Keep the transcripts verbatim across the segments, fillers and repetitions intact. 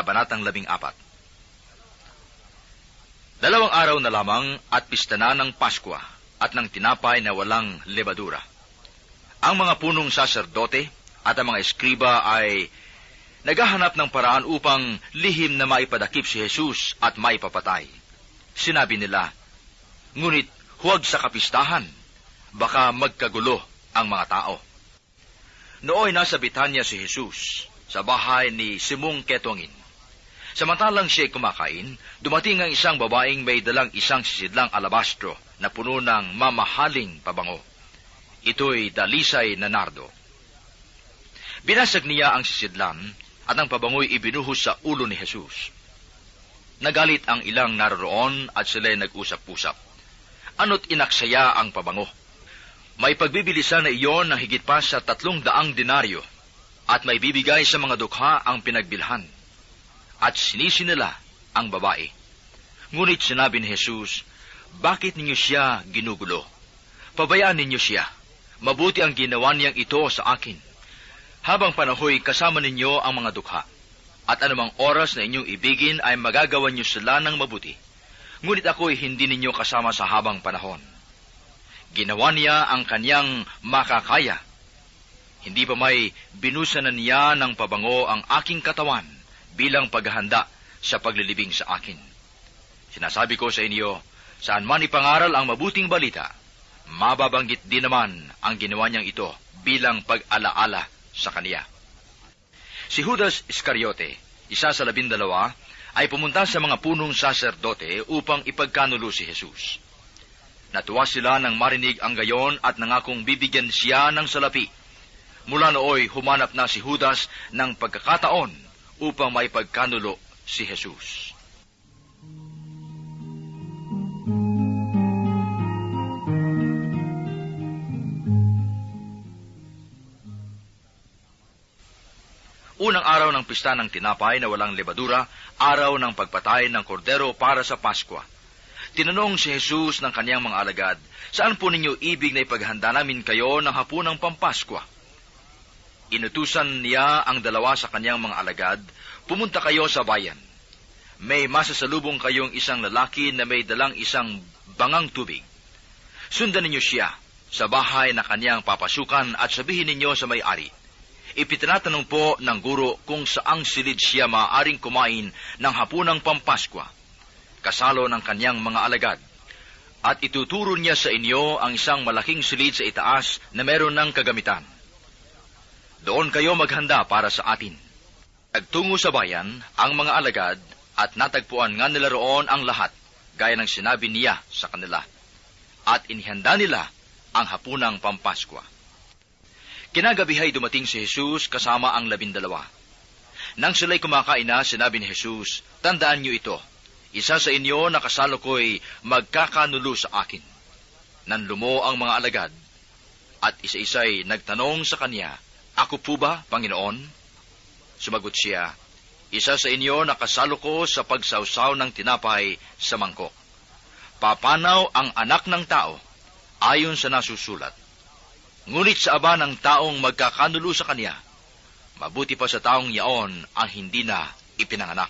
Kabanatang labing apat. Dalawang araw na lamang at pista na ng Paskwa at ng tinapay na walang lebadura. Ang mga punong saserdote at ang mga eskriba ay naghahanap ng paraan upang lihim na maipadakip si Jesus at maipapatay. Sinabi nila, ngunit huwag sa kapistahan, baka magkagulo ang mga tao. Nooy nasa Betanya si Jesus sa bahay ni Simong Ketongin. Samantalang siya'y kumakain, dumating ang isang babaeng may dalang isang sisidlang alabastro na puno ng mamahaling pabango. Ito'y dalisay na nardo. Binasag niya ang sisidlan at ang pabango'y ibinuhos sa ulo ni Jesus. Nagalit ang ilang naroroon at sila'y nag-usap-usap. Ano't inaksaya ang pabango? May pagbibilisan na iyon ng higit pa sa tatlong daang denaryo at may bibigay sa mga dukha ang pinagbilhan. At sinisi nila ang babae. Ngunit sinabi ni Jesus, bakit ninyo siya ginugulo? Pabayaan ninyo siya. Mabuti ang ginawa niyang ito sa akin. Habang panahoy kasama ninyo ang mga dukha, at anumang oras na inyong ibigin ay magagawa niyo sila ng mabuti. Ngunit ako'y hindi ninyo kasama sa habang panahon. Ginawa niya ang kanyang makakaya. Hindi pa may binusan na niya ng pabango ang aking katawan bilang paghahanda sa paglilibing sa akin. Sinasabi ko sa inyo, saan man ipangaral ang mabuting balita, mababanggit din naman ang ginawa niyang ito bilang pag-alaala sa kaniya. Si Judas Iscariote, isa sa labindalawa, ay pumunta sa mga punong saserdote upang ipagkanulo si Jesus. Natuwa sila nang marinig ang gayon at nangakong bibigyan siya ng salapi. Mula nooy humanap na si Judas ng pagkakataon upang maipagkanulo si Jesus. Unang araw ng pista ng tinapay na walang lebadura, araw ng pagpatay ng kordero para sa Paskwa. Tinanong si Jesus ng kaniyang mga alagad, saan po ninyo ibig na ipaghanda namin kayo ng hapunang Pampaskwa? Inutusan niya ang dalawa sa kaniyang mga alagad, pumunta kayo sa bayan. May masasalubong kayong isang lalaki na may dalang isang bangang tubig. Sundan ninyo siya sa bahay na kaniyang papasukan at sabihin ninyo sa may-ari, ipitinatanong po ng guro kung saang silid siya maaaring kumain ng hapunang Pampaskwa, kasalo ng kaniyang mga alagad. At ituturo niya sa inyo ang isang malaking silid sa itaas na meron ng kagamitan. Doon kayo maghanda para sa atin. Nagtungo sa bayan ang mga alagad at natagpuan nga nila roon ang lahat, gaya ng sinabi niya sa kanila. At inihanda nila ang hapunang Pampaskwa. Kinagabihay dumating si Jesus kasama ang labindalawa. Nang sila'y kumakain na, sinabi ni Jesus, tandaan niyo ito, isa sa inyo na kasalo ko'y magkakanulo sa akin. Nanlumo ang mga alagad, at isa-isa'y nagtanong sa kanya, ako po ba, Panginoon? Sumagot siya, isa sa inyo na kasalo ko sa pagsawsaw ng tinapay sa mangkok. Papanaw ang anak ng tao, ayon sa nasusulat. Ngunit sa aba ng taong magkakanulo sa kanya, mabuti pa sa taong yaon ang hindi na ipinanganak.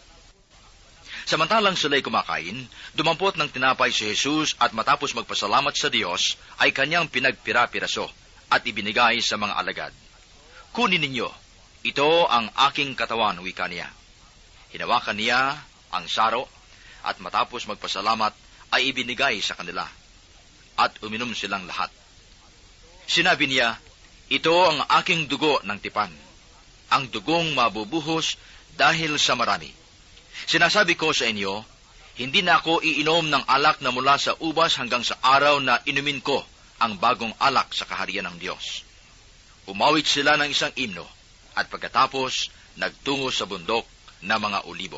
Samantalang sila'y kumakain, dumampot ng tinapay si Jesus at matapos magpasalamat sa Diyos, ay kanyang pinagpira-piraso at ibinigay sa mga alagad. Kunin ninyo, ito ang aking katawan, wika niya. Hinawakan niya ang saro at matapos magpasalamat ay ibinigay sa kanila. At uminom silang lahat. Sinabi niya, ito ang aking dugo ng tipan, ang dugong mabubuhos dahil sa marami. Sinasabi ko sa inyo, hindi na ako iinom ng alak na mula sa ubas hanggang sa araw na inumin ko ang bagong alak sa kaharian ng Diyos. Umawit sila ng isang imno, at pagkatapos, nagtungo sa bundok na mga olibo.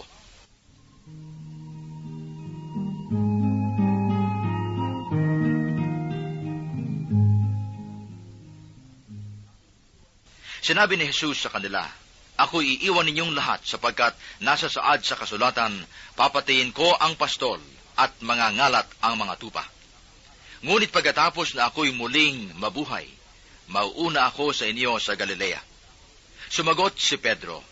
Sinabi ni Jesus sa kanila, ako iiwan ninyong lahat sapagkat nasa saad sa kasulatan, papatayin ko ang pastol at mga ngalat ang mga tupa. Ngunit pagkatapos na ako'y muling mabuhay, mauuna ako sa inyo sa Galilea. Sumagot si Pedro,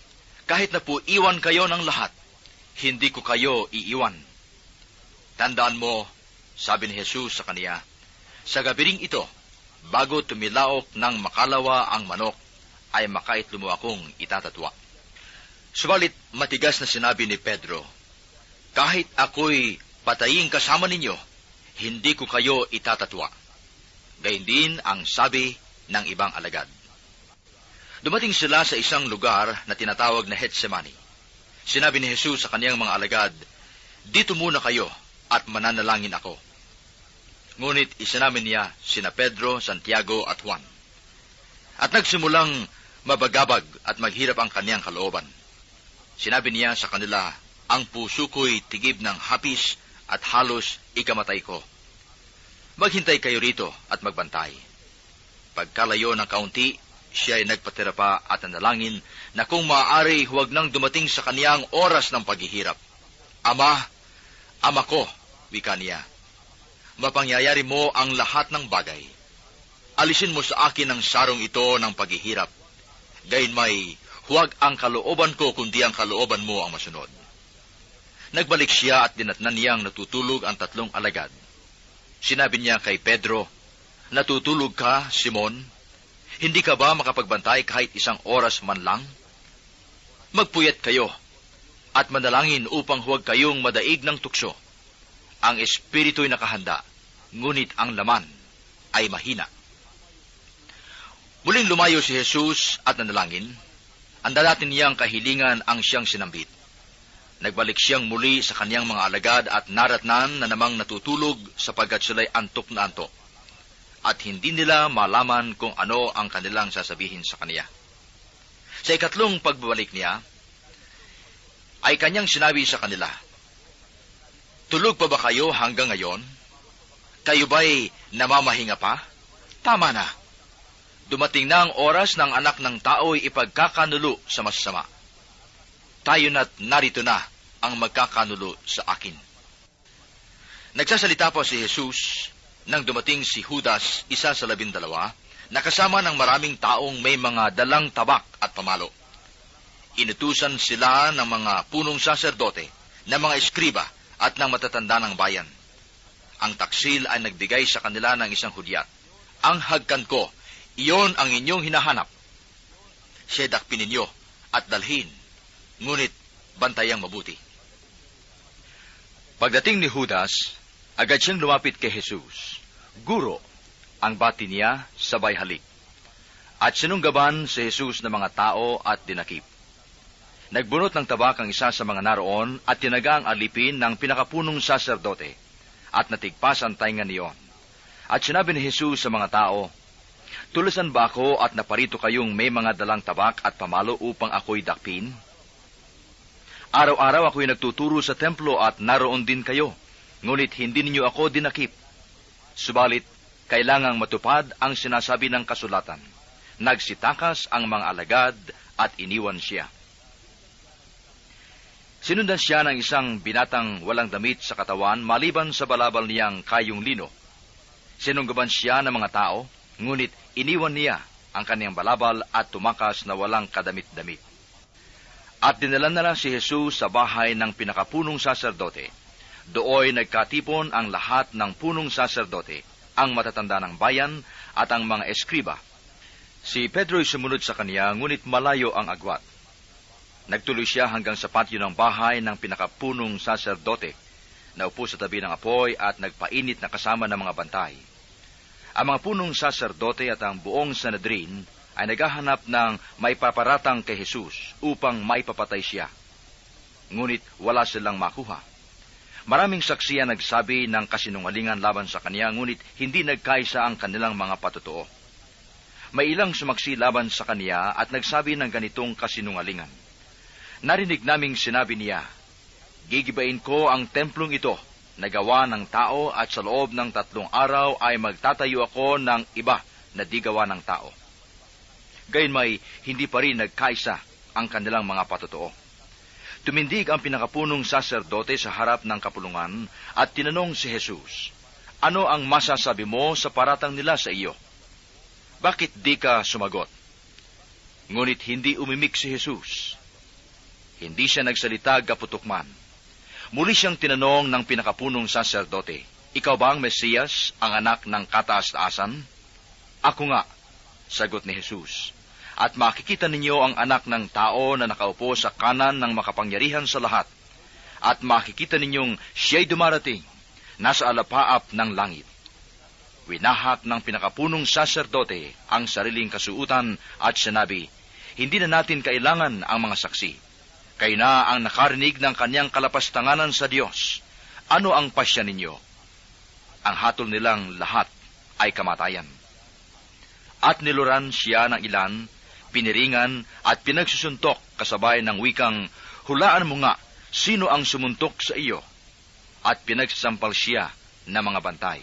kahit na po iwan kayo ng lahat, hindi ko kayo iiwan. Tandaan mo, sabi ni Jesus sa kaniya, sa gabiring ito, bago tumilaok ng makalawa ang manok, ay makait mo akong itatatwa. Subalit matigas na sinabi ni Pedro, kahit ako'y patayin kasama ninyo, hindi ko kayo itatatwa. Gayun din ang sabi ng ibang alagad. Dumating sila sa isang lugar na tinatawag na Getsemani. Sinabi ni Jesus sa kaniyang mga alagad, dito muna kayo at mananalangin ako. Ngunit isinamin niya sina Pedro, Santiago at Juan. At nagsimulang mabagabag at maghirap ang kaniyang kalooban. Sinabi niya sa kanila, ang puso ko'y tigib ng hapis at halos ikamatay ko. Maghintay kayo rito at magbantay. Pagkalayo ng kaunti, siya ay nagpatira pa at nanalangin na kung maaari huwag nang dumating sa kaniyang oras ng paghihirap. Ama, Ama ko, wika niya, mapangyayari mo ang lahat ng bagay. Alisin mo sa akin ang sarong ito ng paghihirap. Gayunmay, huwag ang kalooban ko kundi ang kalooban mo ang masunod. Nagbalik siya at dinatnan niyang natutulog ang tatlong alagad. Sinabi niya kay Pedro, natutulog ka, Simon? Hindi ka ba makapagbantay kahit isang oras man lang? Magpuyat kayo at manalangin upang huwag kayong madaig ng tukso. Ang espiritu'y nakahanda, ngunit ang laman ay mahina. Muling lumayo si Jesus at nanalangin. Ang dalatin niyang kahilingan ang siyang sinambit. Nagbalik siyang muli sa kaniyang mga alagad at naratnan na namang natutulog sapagkat sila'y antok na antok. At hindi nila malaman kung ano ang kanilang sasabihin sa kaniya. Sa ikatlong pagbabalik niya, ay kanyang sinabi sa kanila, tulog pa ba kayo hanggang ngayon? Kayo ba'y namamahinga pa? Tama na. Dumating na ang oras ng anak ng tao'y ipagkakanulo sa masasama. Tayo na't narito na ang magkakanulo sa akin. Nagsasalita pa si Jesus nang dumating si Judas, isa sa labindalawa, na kasama ng maraming taong may mga dalang tabak at pamalo. Inutusan sila ng mga punong saserdote, ng mga eskriba at ng matatanda ng bayan. Ang taksil ay nagbigay sa kanila ng isang hudyat. Ang hagkan ko, iyon ang inyong hinahanap. Siya dakpin ninyo at dalhin, ngunit bantayang mabuti. Pagdating ni Judas, agad siyang lumapit kay Jesus. Guro, ang bati niya sabay halik. At sinunggaban si Jesus ng mga tao at dinakip. Nagbunot ng tabak ang isa sa mga naroon at tinaga ang alipin ng pinakapunong saserdote at natigpas ang tainga niyon. At sinabi ni Jesus sa mga tao, tulusan ba ako at naparito kayong may mga dalang tabak at pamalo upang ako'y dakpin? Araw-araw ako'y nagtuturo sa templo at naroon din kayo, ngunit hindi ninyo ako dinakip. Subalit, kailangang matupad ang sinasabi ng kasulatan. Nagsitakas ang mga alagad at iniwan siya. Sinundan siya ng isang binatang walang damit sa katawan maliban sa balabal niyang kayong lino. Sinunggaban siya ng mga tao, ngunit iniwan niya ang kaniyang balabal at tumakas na walang kadamit-damit. At dinala na si Jesus sa bahay ng pinakapunong saserdote. Dooy nagkatipon ang lahat ng punong saserdote, ang matatanda ng bayan at ang mga eskriba. Si Pedro'y sumunod sa kaniya, ngunit malayo ang agwat. Nagtuloy siya hanggang sa patio ng bahay ng pinakapunong saserdote, naupo sa tabi ng apoy at nagpainit na kasama ng mga bantay. Ang mga punong saserdote at ang buong Sanhedrin ay naghahanap ng maipaparatang kay Jesus upang maipapatay siya. Ngunit wala silang makuha. Maraming saksi ang nagsabi ng kasinungalingan laban sa kanya, ngunit hindi nagkaisa ang kanilang mga patotoo. May ilang sumaksi laban sa kanya at nagsabi ng ganitong kasinungalingan. Narinig naming sinabi niya, gigibain ko ang templong ito na gawa ng tao at sa loob ng tatlong araw ay magtatayo ako ng iba na di gawa ng tao. Gayunmay, hindi pa rin nagkaisa ang kanilang mga patotoo. Tumindig ang pinakapunong saserdote sa harap ng kapulungan at tinanong si Jesus, ano ang masasabi mo sa paratang nila sa iyo? Bakit di ka sumagot? Ngunit hindi umimik si Jesus. Hindi siya nagsalita gaputukman. Muli siyang tinanong ng pinakapunong saserdote, "Ikaw ba ang Mesiyas, ang anak ng kataas-taasan?" "Ako nga," sagot ni Jesus. "At makikita ninyo ang anak ng tao na nakaupo sa kanan ng makapangyarihan sa lahat. At makikita ninyong siya'y dumarating, nasa alapaap ng langit." Winahak ng pinakapunong saserdote ang sariling kasuutan at sinabi, "Hindi na natin kailangan ang mga saksi. Kayo na ang nakarinig ng kanyang kalapastanganan sa Diyos. Ano ang pasya ninyo?" Ang hatol nilang lahat ay kamatayan. At niluran siya ng ilan, piniringan at pinagsusuntok kasabay ng wikang, "Hulaan mo nga, sino ang sumuntok sa iyo?" At pinagsasampal siya ng mga bantay.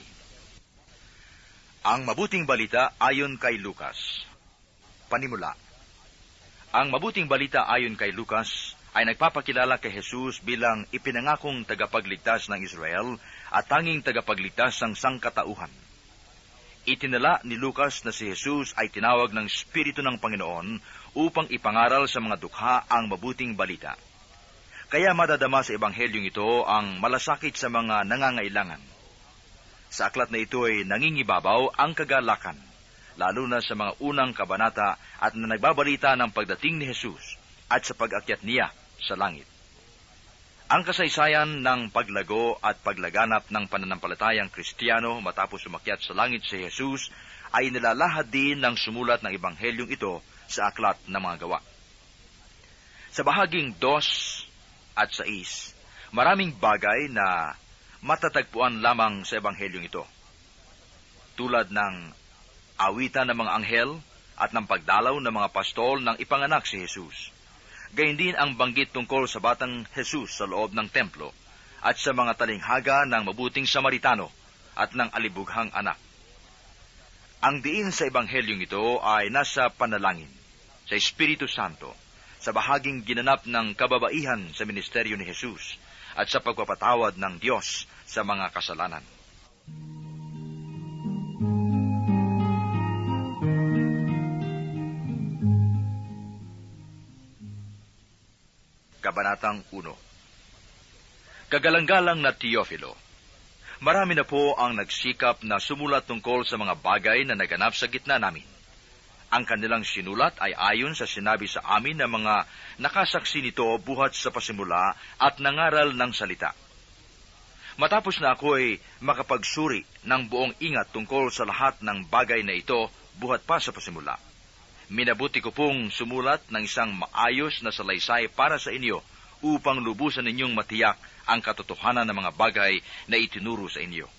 Ang mabuting balita ayon kay Lucas. Panimula. Ang mabuting balita ayon kay Lucas ay nagpapakilala kay Jesus bilang ipinangakong tagapagligtas ng Israel at tanging tagapagligtas ng sangkatauhan. Itinala ni Lucas na si Jesus ay tinawag ng Espiritu ng Panginoon upang ipangaral sa mga dukha ang mabuting balita. Kaya madadama sa Ebanghelyong ito ang malasakit sa mga nangangailangan. Sa aklat na ito ay nangingibabaw ang kagalakan, lalo na sa mga unang kabanata at na nagbabalita ng pagdating ni Jesus at sa pag-akyat niya sa langit. Ang kasaysayan ng paglago at paglaganap ng pananampalatayang Kristiyano matapos umakyat sa langit si Jesus ay nilalahad din ng sumulat ng Ebanghelyong ito sa aklat ng mga gawa. Sa bahaging dos at sais, maraming bagay na matatagpuan lamang sa Ebanghelyong ito, tulad ng awitan ng mga anghel at ng pagdalaw ng mga pastol ng ipanganak si Jesus. Gayun din ang banggit tungkol sa batang Jesus sa loob ng templo at sa mga talinghaga ng mabuting Samaritano at ng alibughang anak. Ang diin sa Ebanghelyong ito ay nasa panalangin, sa Espiritu Santo, sa bahaging ginanap ng kababaihan sa ministeryo ni Jesus at sa pagpapatawad ng Diyos sa mga kasalanan. Kabanatang uno. Kagalang-galang na Teofilo, marami na po ang nagsikap na sumulat tungkol sa mga bagay na naganap sa gitna namin. Ang kanilang sinulat ay ayon sa sinabi sa amin ng mga nakasaksi nito buhat sa pasimula at nangaral ng salita. Matapos na ako'y makapagsuri ng buong ingat tungkol sa lahat ng bagay na ito buhat pa sa pasimula, minabuti ko pong sumulat ng isang maayos na salaysay para sa inyo upang lubusan ninyong matiyak ang katotohanan ng mga bagay na itinuro sa inyo.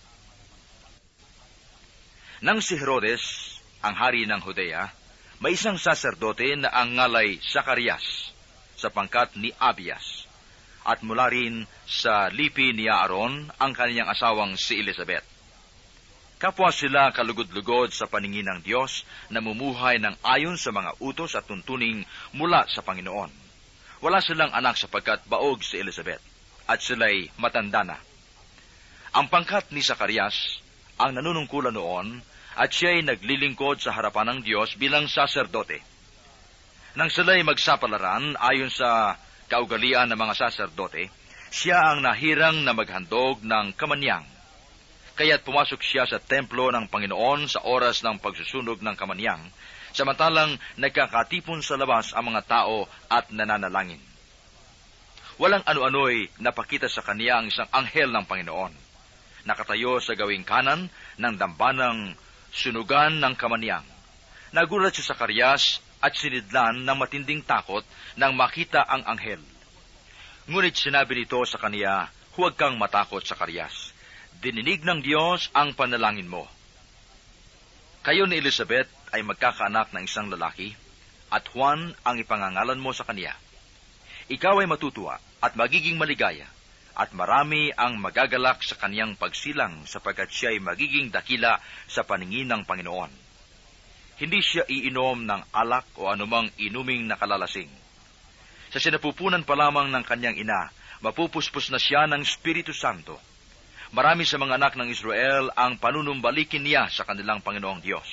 Nang si Herodes, ang hari ng Judea, may isang saserdote na ang ngalay Zacarias, sa pangkat ni Abias, at mula rin sa lipi ni Aaron ang kanyang asawang si Elizabeth. Kapwa sila kalugod-lugod sa paningin ng Diyos, namumuhay ng ayon sa mga utos at tuntuning mula sa Panginoon. Wala silang anak sapagkat baog si Elizabeth, at sila'y matanda na. Ang pangkat ni Zacarias ang nanunungkulan noon, at siya'y naglilingkod sa harapan ng Diyos bilang saserdote. Nang sila'y magsapalaran ayon sa kaugalian ng mga saserdote, siya ang nahirang na maghandog ng kamanyang. Kaya't pumasok siya sa templo ng Panginoon sa oras ng pagsusunog ng kamanyang, samantalang nagkakatipon sa labas ang mga tao at nananalangin. Walang ano-ano'y napakita sa kaniya ang isang anghel ng Panginoon, nakatayo sa gawing kanan ng dambanang sunugan ng kamanyang. Nagulat si Zacarias at sinidlan ng matinding takot nang makita ang anghel. Ngunit sinabi nito sa kaniya, "Huwag kang matakot, Zacarias. Dininig ng Diyos ang panalangin mo. Kayo ni Elizabeth ay magkakaanak ng isang lalaki, at Juan ang ipangangalan mo sa kaniya. Ikaw ay matutuwa at magiging maligaya, at marami ang magagalak sa kaniyang pagsilang sapagkat siya ay magiging dakila sa paningin ng Panginoon. Hindi siya iinom ng alak o anumang inuming nakalalasing. Sa sinapupunan pa lamang ng kanyang ina, mapupuspos na siya ng Espiritu Santo. Marami sa mga anak ng Israel ang panunumbalikin niya sa kanilang Panginoong Diyos.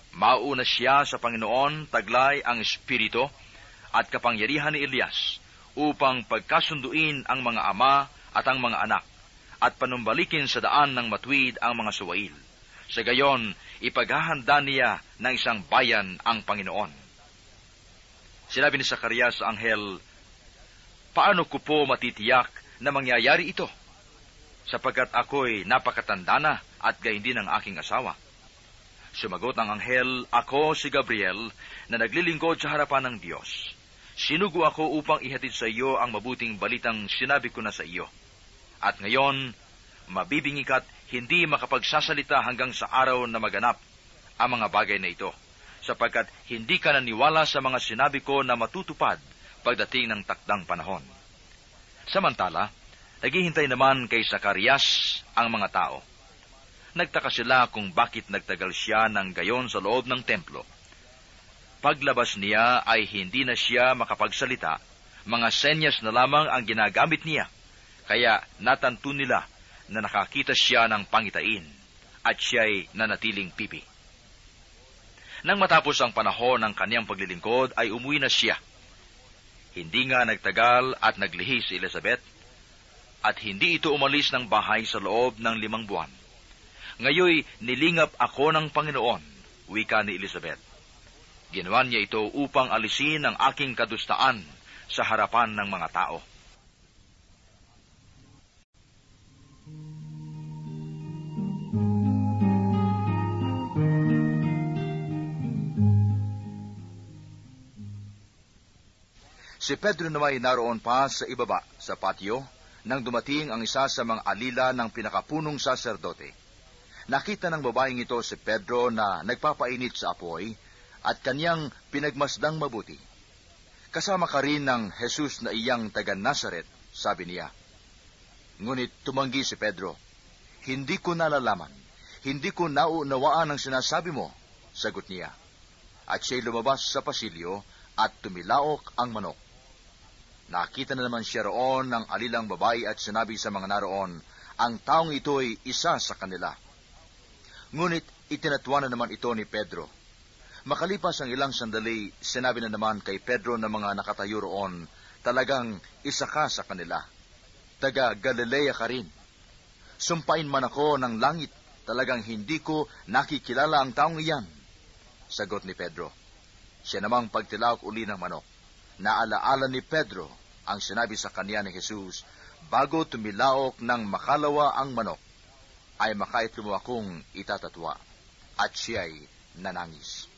Mauna siya sa Panginoon, taglay ang Espiritu at kapangyarihan ni Elias, upang pagkasunduin ang mga ama at ang mga anak, at panumbalikin sa daan ng matuwid ang mga suwail. Sa gayon, ipaghahanda niya ng isang bayan ang Panginoon. Sinabi ni Zacarias sa anghel, "Paano ko po matitiyak na mangyayari ito? Sapagkat ako'y napakatanda na at gayon din ang aking asawa." Sumagot ang anghel, "Ako si Gabriel na naglilingkod sa harapan ng Diyos. Sinugo ako upang ihatid sa iyo ang mabuting balitang sinabi ko na sa iyo. At ngayon, mabibingi ka't hindi makapagsasalita hanggang sa araw na maganap ang mga bagay na ito, sapagkat hindi ka naniwala sa mga sinabi ko na matutupad pagdating ng takdang panahon." Samantala, naghihintay naman kay Zacarias ang mga tao. Nagtaka sila kung bakit nagtagal siya ng gayon sa loob ng templo. Paglabas niya ay hindi na siya makapagsalita, mga senyas na lamang ang ginagamit niya, kaya natanto nila na nakakita siya ng pangitain, at siya'y nanatiling pipi. Nang matapos ang panahon ng kaniyang paglilingkod, ay umuwi na siya. Hindi nga nagtagal at naglihi si Elizabeth, at hindi ito umalis ng bahay sa loob ng limang buwan. "Ngayoy nilingap ako ng Panginoon," wika ni Elizabeth. "Ginawa niya ito upang alisin ang aking kadustaan sa harapan ng mga tao." Si Pedro naman ay naroon pa sa ibaba, sa patio, nang dumating ang isa sa mga alila ng pinakapunong saserdote. Nakita ng babaeng ito si Pedro na nagpapainit sa apoy, at kanyang pinagmasdang mabuti. "Kasama ka rin ng Jesus na iyang taga Nazaret," sabi niya. Ngunit tumanggi si Pedro. "Hindi ko nalalaman. Hindi ko nauunawaan ang sinasabi mo," sagot niya. At siya'y lumabas sa pasilyo at tumilaok ang manok. Nakita na naman siya roon ng alilang babae at sinabi sa mga naroon, ang taong ito'y isa sa kanila. Ngunit itinatwa na naman ito ni Pedro. Makalipas ang ilang sandali, sinabi na naman kay Pedro na mga nakatayo roon, "Talagang isa ka sa kanila. Taga Galilea ka rin. Sumpain man ako ng langit, talagang hindi ko nakikilala ang taong iyan." Sagot ni Pedro. Siya namang pagtilaok uli ng manok. Naalaala ni Pedro ang sinabi sa kanya ni Jesus, bago tumilaok ng makalawa ang manok, ay makaitlo mo akong itatatwa. At siya'y nanangis.